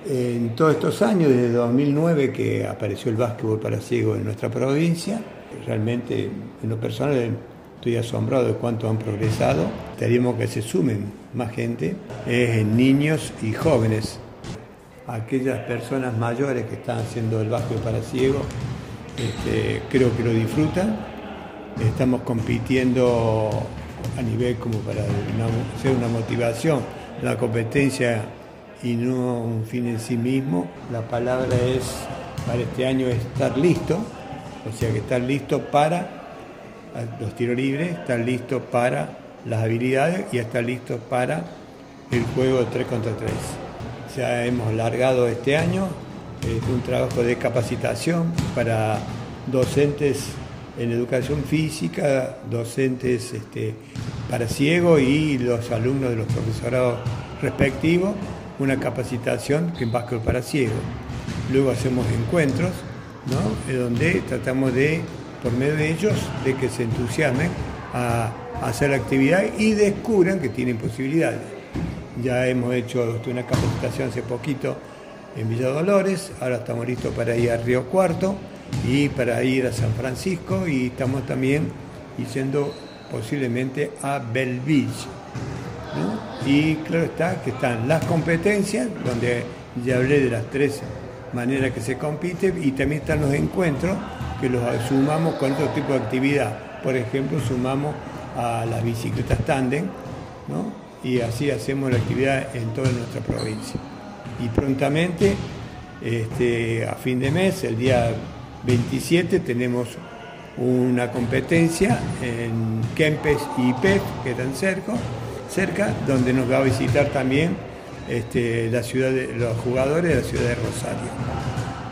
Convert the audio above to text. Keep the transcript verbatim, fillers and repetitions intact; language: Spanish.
En todos estos años, desde dos mil nueve que apareció el básquetbol para ciegos en nuestra provincia, realmente en lo personal estoy asombrado de cuánto han progresado. Queremos que se sumen más gente, es en niños y jóvenes. Aquellas personas mayores que están haciendo el básquetbol para ciegos, este, creo que lo disfrutan. Estamos compitiendo a nivel como para una, ser una motivación, la competencia y no un fin en sí mismo. La palabra es, para este año, estar listo, o sea que estar listo para los tiros libres, estar listo para las habilidades y estar listo para el juego de tres contra tres. Ya hemos largado este año eh, un trabajo de capacitación para docentes en educación física, docentes este, para ciegos y los alumnos de los profesorados respectivos, una capacitación que en básquetbol para ciegos. Luego hacemos encuentros, ¿no? Donde tratamos de, por medio de ellos, de que se entusiasmen a, a hacer la actividad y descubran que tienen posibilidades. Ya hemos hecho una capacitación hace poquito en Villa Dolores, ahora estamos listos para ir a Río Cuarto y para ir a San Francisco, y estamos también yendo posiblemente a Belleville, ¿no? Y claro está que están las competencias, donde ya hablé de las tres maneras que se compite, y también están los encuentros que los sumamos con otro tipo de actividad. Por ejemplo, sumamos a las bicicletas tándem, ¿no? Y así hacemos la actividad en toda nuestra provincia. Y prontamente, este, a fin de mes, el día veintisiete, tenemos una competencia en Kempes y I P E F, que están cerca, cerca, donde nos va a visitar también este, la ciudad de, los jugadores de la ciudad de Rosario.